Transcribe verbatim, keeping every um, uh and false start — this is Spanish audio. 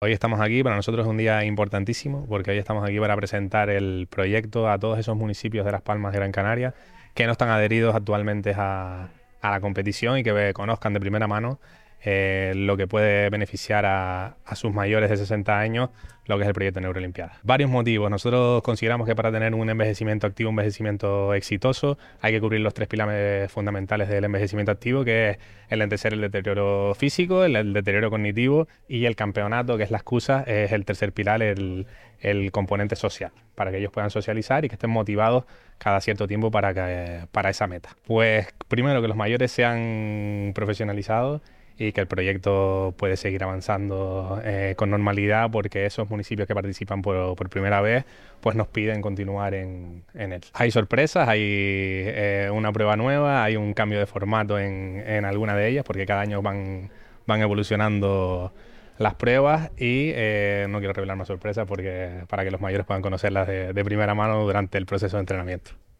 Hoy estamos aquí, para nosotros es un día importantísimo porque hoy estamos aquí para presentar el proyecto a todos esos municipios de Las Palmas de Gran Canaria que no están adheridos actualmente a, a la competición y que ve- conozcan de primera mano eh, lo que puede beneficiar a, a sus mayores de sesenta años, lo que es el proyecto Neurolimpiada. Varios motivos. Nosotros consideramos que para tener un envejecimiento activo, un envejecimiento exitoso, hay que cubrir los tres pilares fundamentales del envejecimiento activo, que es el anteser el deterioro físico, el, el deterioro cognitivo y el campeonato, que es la excusa, es el tercer pilar, el, el componente social, para que ellos puedan socializar y que estén motivados cada cierto tiempo para, que, para esa meta. Pues primero que los mayores sean profesionalizados y que el proyecto puede seguir avanzando eh, con normalidad, porque esos municipios que participan por, por primera vez pues nos piden continuar en, en él. Hay sorpresas, hay eh, una prueba nueva, hay un cambio de formato en, en alguna de ellas, porque cada año van, van evolucionando las pruebas y eh, no quiero revelar más sorpresas porque, para que los mayores puedan conocerlas de, de primera mano durante el proceso de entrenamiento.